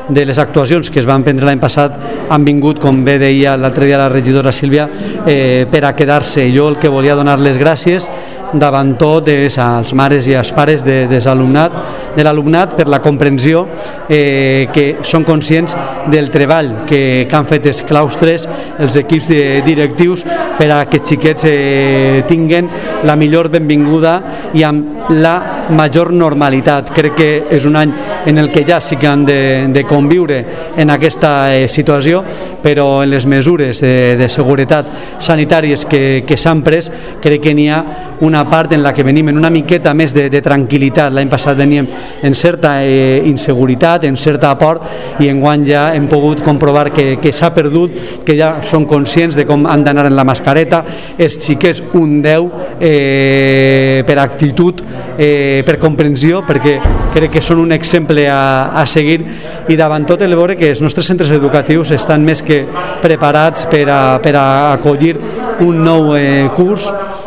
de les actuacions que es van prendre l'any passat han vingut, com bé deia l'altre dia la regidora Sílvia, per a quedar-se. Jo el que volia donar les gràcies davant tot és als mares i als pares de l'alumnat per la comprensió, que són conscients del treball que han fet els claustres, els equips directius, per a que els xiquets tinguen la millor benvinguda i amb la major normalitat. Crec que és un any en el que ja sí que han de conviure en aquesta situació, però en les mesures de seguretat sanitàries que s'han pres, crec que n'hi ha una part en la que venim en una miqueta més de tranquil·litat. L'any passat veníem en certa inseguretat, en certa por, i enguany ja hem pogut comprovar que s'ha perdut, que ja són conscients de com han d'anar en la mascareta. Els xiquets un 10 per actitud, per comprensió, perquè crec que són un exemple a seguir, i davant tot el veure que els nostres centres educatius estan més que preparats per a acollir un nou curs